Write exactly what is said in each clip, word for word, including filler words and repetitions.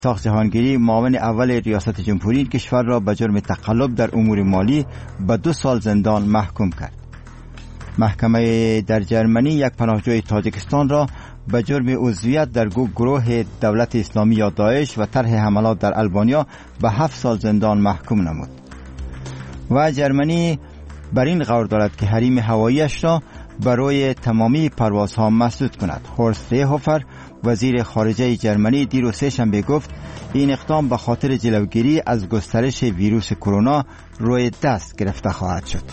اسحاق جهانگیری معاون اول ریاست جمهوری کشور را به جرم تقلب در امور مالی به دو سال زندان محکوم کرد. محکمه در جرمنی یک پناهجوی تاجیکستان را به جرم عضویت در گروه دولت اسلامی یا داعش و طرح حملات در آلبانیا به هفت سال زندان محکوم نمود. و جرمنی بر این قرار دارد که حریم هواییش را برای تمامی پروازها مسدود کند. هورست سیهوفر وزیر خارجه جرمنی دیروز سه شنبه گفت این اقدام به خاطر جلوگیری از گسترش ویروس کرونا روی دست گرفته خواهد شد.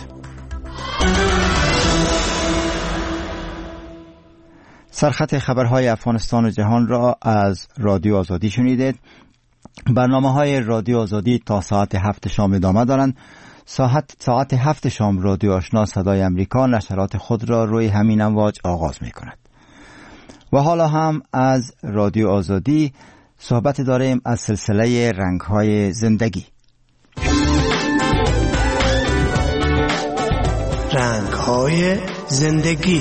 سرخط خبرهای افغانستان و جهان را از رادیو آزادی شنیدید. برنامه‌های رادیو آزادی تا ساعت هفت شام ادامه دارند. ساعت ساعت هفت شام رادیو آشنا صدای امریکا نشرات خود را روی همین امواج آغاز می کند. و حالا هم از رادیو آزادی صحبت داریم از سلسله رنگ‌های زندگی. رنگ‌های زندگی.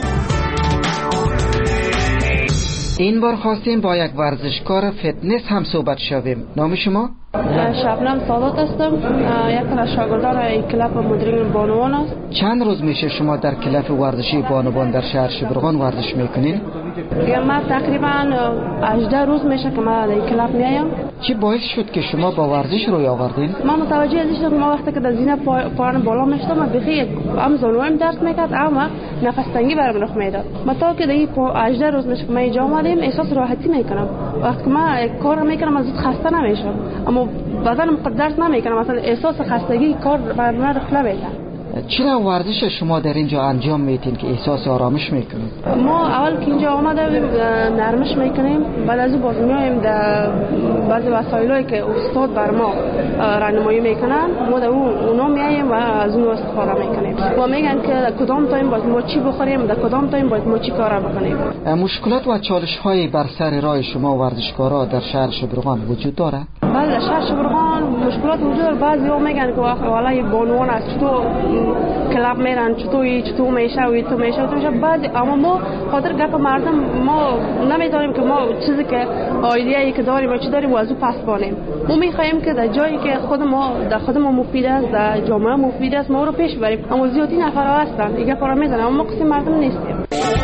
این بار خواستیم با یک ورزشکار فتنس هم صحبت شویم. نام شما؟ شبنم سادات هستم. یک از شاگردان کلاب مدرن بانوان است. چند روز میشه شما در کلاب ورزشی بانوان در شهر شبرغان ورزش میکنین؟ من تقریبا هجده روز میشه که من در کلاب میایم. چی باعث شد که شما با ورزش روی آوردین؟ من متوجه از شدم ما وقتی که در زینه پایان بالا میشدم من بخی هم زانویم درد میکرد اما نفس تنگی برام رخ میداد. من تا که در هجده روز میشه که من اینجا اومدم احساس راحتی میکنم. وقتی من کار میکنم از خسته نمیشم اما بدنم درد نمیکنم، مثلا احساس خستگی کار بر من رخ نمیده. چرا ورزش شما در اینجا انجام میتین که احساس آرامش میکنید؟ ما اول که اینجا آمده نرمش میکنیم، بعد از اون باز میایم در بعضی وسایلی که استاد بر ما راهنمایی میکنن ما در اونا میایم و از اون استفاده میکنیم و میگن که کدام تایم باید ما چی بخوریم، در کدام تایم باید ما چی کار بکنیم. مشکلات و چالش های بر سر راه شما ورزشکارا در شهر شبرغان وجود داره؟ بله در شهر شبرغان مشکلات وجود داره. بعضی‌ها میگن که والله بانوان است چطور کلاب میرن چطوری چطور میشه و تو میشه تو میشه بعد اما ما خاطر گپ مردم ما نمیدونیم که ما چیزی که ایده‌ای که داریم و چی داریم و از اون پس بانیم. ما میخوایم که در جایی که خود ما در خود ما مفید است در جامعه مفید است ما رو پیش بریم اما زیادی نفرها هستن دیگه کارا میزنن اما ما قسم مردم نیستیم.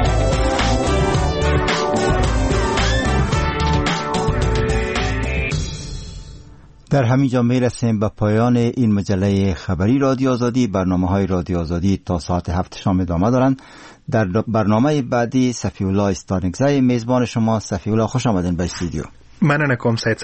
در همین جا میرسیم به پایان این مجله خبری رادیو آزادی. برنامه‌های رادیو آزادی تا ساعت هفت شام ادامه دارند. در برنامه بعدی صفی الله استانگزی میزبان شما. صفی الله خوش آمدین به استودیو. مننه کوم سید